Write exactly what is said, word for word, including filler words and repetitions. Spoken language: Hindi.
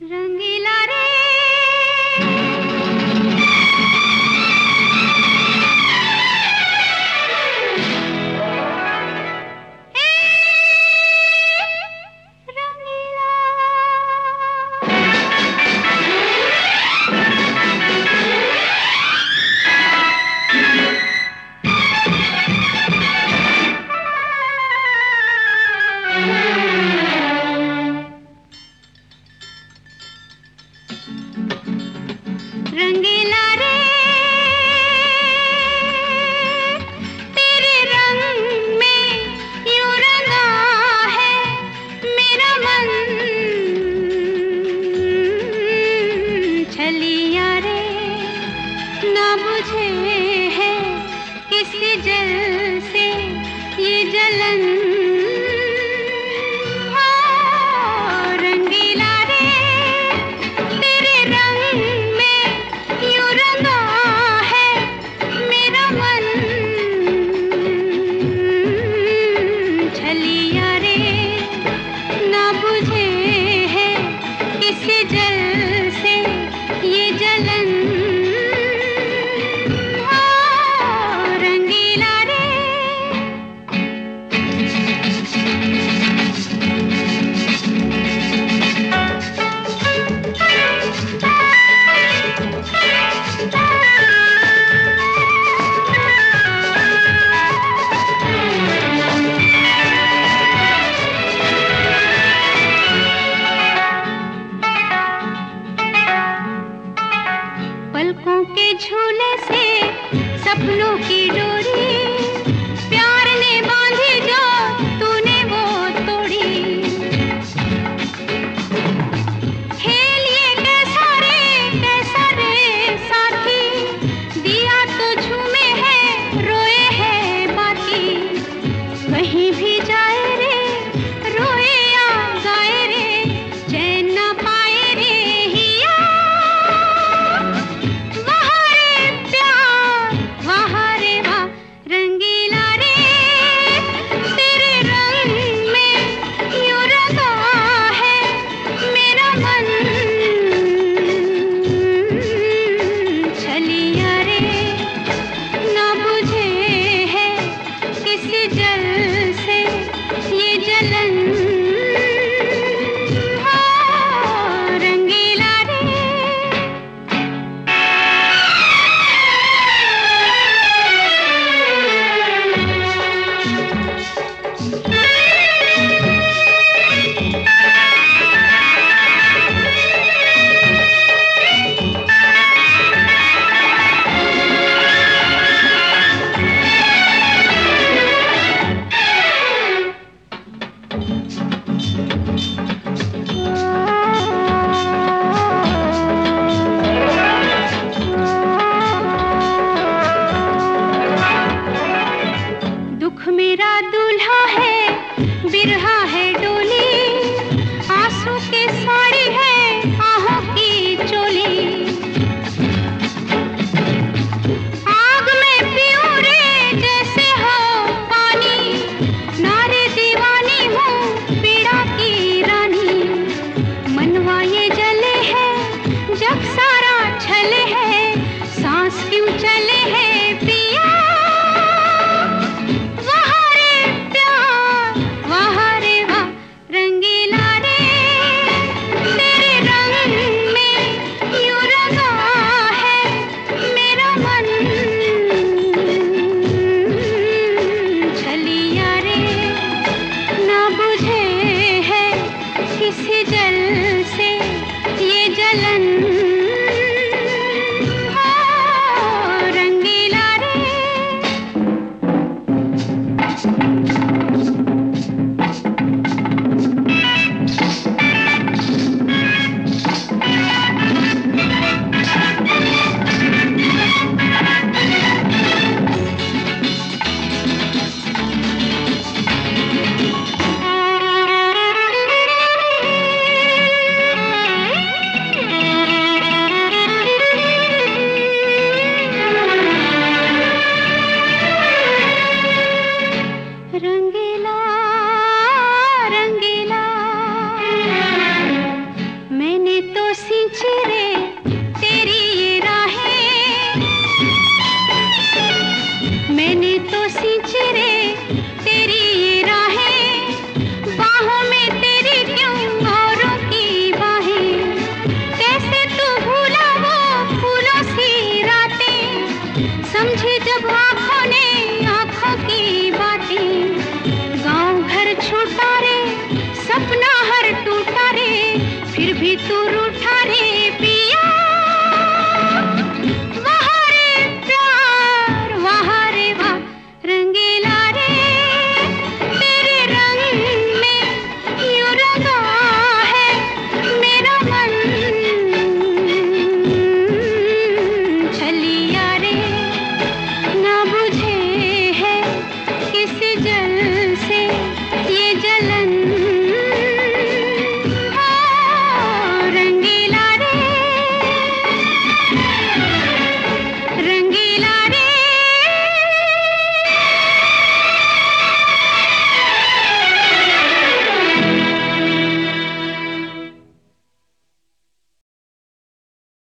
रंगीला रे रंगीला रे तेरे रंग में यूं रंगा है मेरा मन। छलिया रे ना बुझे है किसी जल से ये जलन। पलकों के झूले से सपनों की डोरी प्यार ने बांधी जो तूने वो तोड़ी। खेल ये कैसा रे कैसा रे साथी दिया तो झूमे है रोए है बाकी। कहीं भी जाए रे रोए या गाए रे चैन ना पाए रे हिया। मेरा दूल्हा है बिरहा है डोली आंसू की साड़ी है आहों की चोली। आग में पीऊं रे जैसे हो पानी नारे दीवानी हूँ पीड़ा की रानी। मनवा ये जले है जग सारा छले है सांस क्यों चले है पिया। किसी जल से ये जलन रंगीला रे। तू